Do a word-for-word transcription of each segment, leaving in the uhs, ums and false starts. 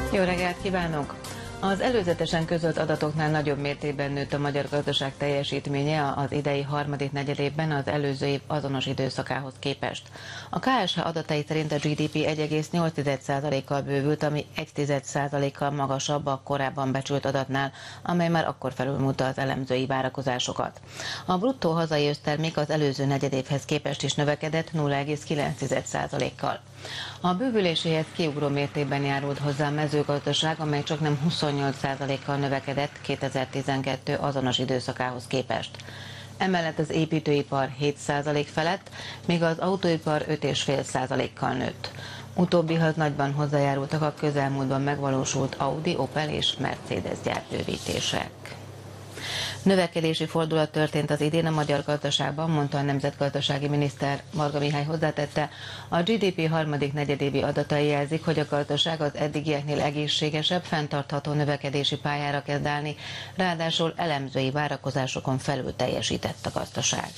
Jó reggelt kívánok! Az előzetesen közölt adatoknál nagyobb mértékben nőtt a magyar gazdaság teljesítménye az idei harmadik negyedévben az előző év azonos időszakához képest. A ká es há adatai szerint a gé dé pé egy egész nyolc százalékkal bővült, ami egy százalékkal magasabb a korábban becsült adatnál, amely már akkor felülmúlta az elemzői várakozásokat. A bruttó hazai össztermék az előző negyedévhez képest is növekedett nulla egész kilenc százalékkal. A bővüléséhez kiugró mértékben járult hozzá a mezőgazdaság, amely csaknem huszonnyolc százalékkal növekedett kétezer-tizenkettő azonos időszakához képest. Emellett az építőipar hét százalék felett, míg az autóipar öt egész öt százalékkal nőtt. Utóbbihoz nagyban hozzájárultak a közelmúltban megvalósult Audi, Opel és Mercedes gyárbővítések. Növekedési fordulat történt az idén a magyar gazdaságban, mondta a nemzetgazdasági miniszter. Varga Mihály hozzátette, a gé dé pé harmadik negyedévi adatai jelzik, hogy a gazdaság az eddigieknél egészségesebb, fenntartható növekedési pályára kezd állni, ráadásul elemzői várakozásokon felül teljesített a gazdaság.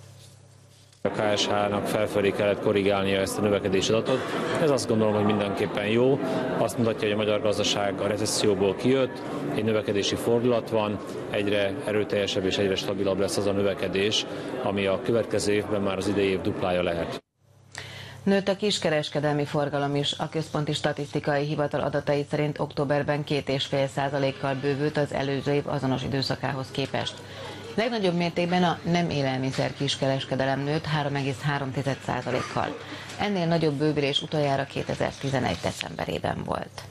A ká es há-nak felfelé kellett korrigálnia ezt a növekedési adatot. Ez azt gondolom, hogy mindenképpen jó. Azt mutatja, hogy a magyar gazdaság a recesszióból kijött, egy növekedési fordulat van, egyre erőteljesebb és egyre stabilabb lesz az a növekedés, ami a következő évben már az idei év duplája lehet. Nőtt a kiskereskedelmi forgalom is. A Központi Statisztikai Hivatal adatai szerint októberben két egész öt százalékkal bővült az előző év azonos időszakához képest. Legnagyobb mértékben a nem élelmiszer kiskereskedelem nőtt három egész három százalékkal. Ennél nagyobb bővülés utoljára kétezer-tizenegy decemberében volt.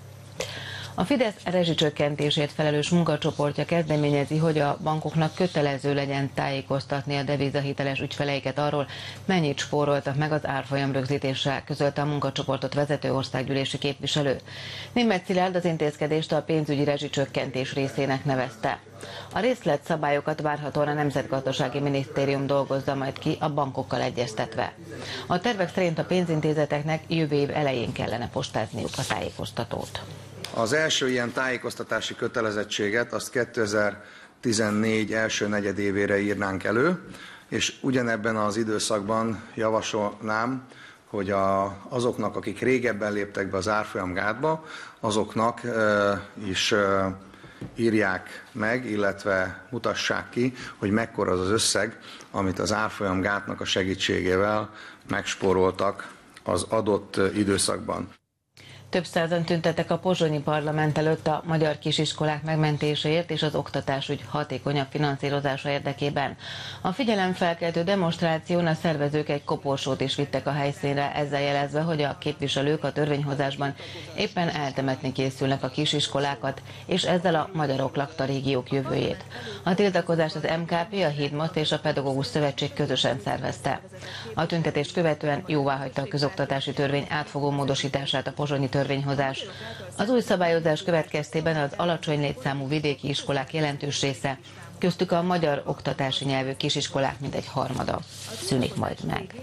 A Fidesz rezsicsökkentésért felelős munkacsoportja kezdeményezi, hogy a bankoknak kötelező legyen tájékoztatni a devizahiteles ügyfeleiket arról, mennyit spóroltak meg az árfolyam rögzítéssel, közölte a munkacsoportot vezető országgyűlési képviselő. Németh Szilárd az intézkedést a pénzügyi rezsicsökkentés részének nevezte. A részletszabályokat várhatóan a Nemzetgazdasági Minisztérium dolgozza majd ki, a bankokkal egyeztetve. A tervek szerint a pénzintézeteknek jövő év elején kellene postázniuk a tájékoztatót. Az első ilyen tájékoztatási kötelezettséget azt kétezer-tizennégy első negyedévére írnánk elő, és ugyanebben az időszakban javasolnám, hogy a, azoknak, akik régebben léptek be az árfolyamgátba, azoknak e, is e, írják meg, illetve mutassák ki, hogy mekkora az az összeg, amit az árfolyamgátnak a segítségével megspóroltak az adott időszakban. Több százan tüntettek a pozsonyi parlament előtt a magyar kisiskolák megmentéséért és az oktatásügy hatékonyabb finanszírozása érdekében. A figyelemfelkeltő demonstráción a szervezők egy koporsót is vittek a helyszínre, ezzel jelezve, hogy a képviselők a törvényhozásban éppen eltemetni készülnek a kisiskolákat, és ezzel a magyarok lakta régiók jövőjét. A tiltakozást az em ká pé, a Hídmoszt és a Pedagógus Szövetség közösen szervezte. A tüntetést követően jóváhagyta a közoktatási törvény átfogó módosítását a pozsonyi törvényhozás. Az új szabályozás következtében az alacsony létszámú vidéki iskolák jelentős része, köztük a magyar oktatási nyelvű kisiskolák mintegy harmada szűnik majd meg.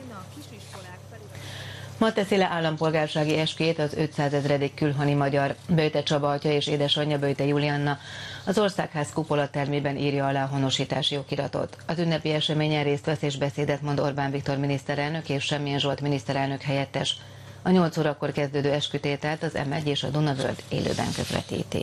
Ma teszi le állampolgársági esküjét az ötszázezredik külhoni magyar. Böjte Csaba atya és édesanyja, Böjte Julianna az Országház kupolatermében írja alá a honosítási okiratot. Az ünnepi eseményen részt vesz és beszédet mond Orbán Viktor miniszterelnök és Semmilyen Zsolt miniszterelnök helyettes. A nyolc órakor kezdődő eskütételt az em egy és a Dunavölgy élőben közvetíti.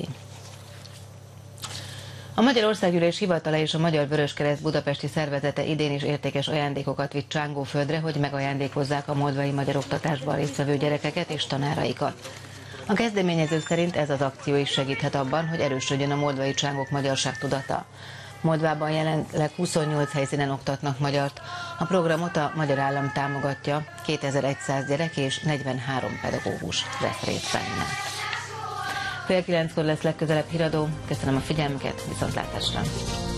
A Magyar Országgyűlés hivatala és a Magyar Vöröskereszt budapesti szervezete idén is értékes ajándékokat vitt Csángóföldre, hogy megajándékozzák a moldvai magyar oktatásban résztvevő gyerekeket és tanáraikat. A kezdeményező szerint ez az akció is segíthet abban, hogy erősödjön a moldvai csángók magyarság tudata. Moldvában jelenleg huszonnyolc helyszínen oktatnak magyart. A programot a Magyar Állam támogatja, kétezer-száz gyerek és negyvenhárom pedagógus vesz részt benne. Fél kilenckor lesz legközelebb híradó. Köszönöm a figyelmüket, viszontlátásra!